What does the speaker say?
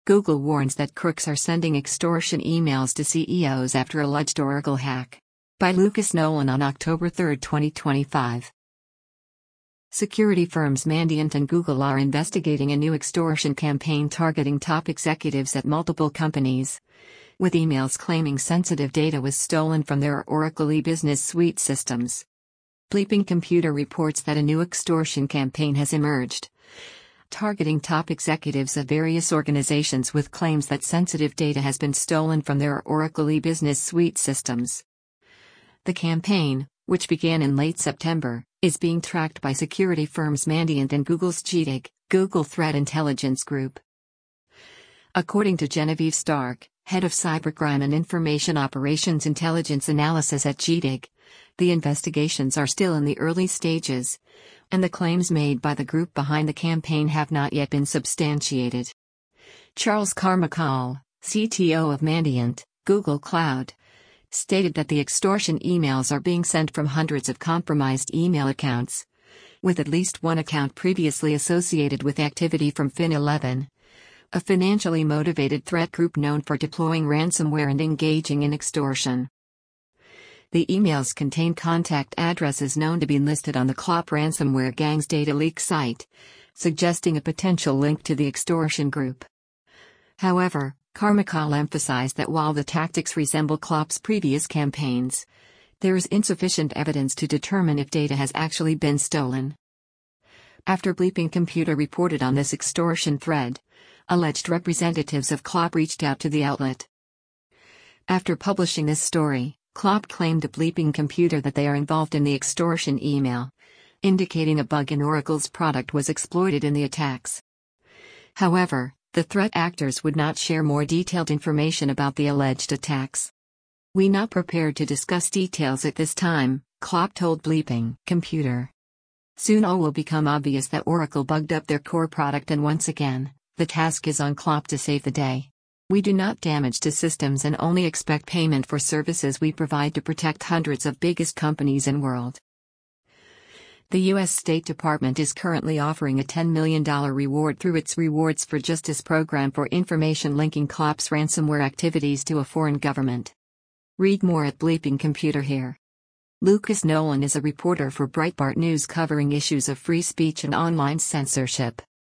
Google warns that crooks are sending extortion emails to CEOs after alleged Oracle hack. By Lucas Nolan on October 3, 2025. Security firms Mandiant and Google are investigating a new extortion campaign targeting top executives at multiple companies, with emails claiming sensitive data was stolen from their Oracle e-business suite systems. Bleeping Computer reports that a new extortion campaign has emerged, targeting top executives of various organizations with claims that sensitive data has been stolen from their Oracle e-business suite systems. The campaign, which began in late September, is being tracked by security firms Mandiant and Google's GDIG, Google Threat Intelligence Group. According to Genevieve Stark, head of Cybercrime and Information Operations Intelligence Analysis at GDIG, the investigations are still in the early stages, and the claims made by the group behind the campaign have not yet been substantiated. Charles Carmichael, CTO of Mandiant, Google Cloud, stated that the extortion emails are being sent from hundreds of compromised email accounts, with at least one account previously associated with activity from Fin11, a financially motivated threat group known for deploying ransomware and engaging in extortion. The emails contain contact addresses known to be listed on the Clop ransomware gang's data leak site, suggesting a potential link to the extortion group. However, Carmichael emphasized that while the tactics resemble Clop's previous campaigns, there is insufficient evidence to determine if data has actually been stolen. After Bleeping Computer reported on this extortion thread, alleged representatives of Clop reached out to the outlet. After publishing this story, Clop claimed to Bleeping Computer that they are involved in the extortion email, indicating a bug in Oracle's product was exploited in the attacks. However, the threat actors would not share more detailed information about the alleged attacks. "We not prepared to discuss details at this time," Clop told Bleeping Computer. "Soon all will become obvious that Oracle bugged up their core product, and once again, the task is on Clop to save the day. We do not damage to systems and only expect payment for services we provide to protect hundreds of biggest companies in world." The U.S. State Department is currently offering a $10 million reward through its Rewards for Justice program for information linking Clop's ransomware activities to a foreign government. Read more at Bleeping Computer here. Lucas Nolan is a reporter for Breitbart News covering issues of free speech and online censorship.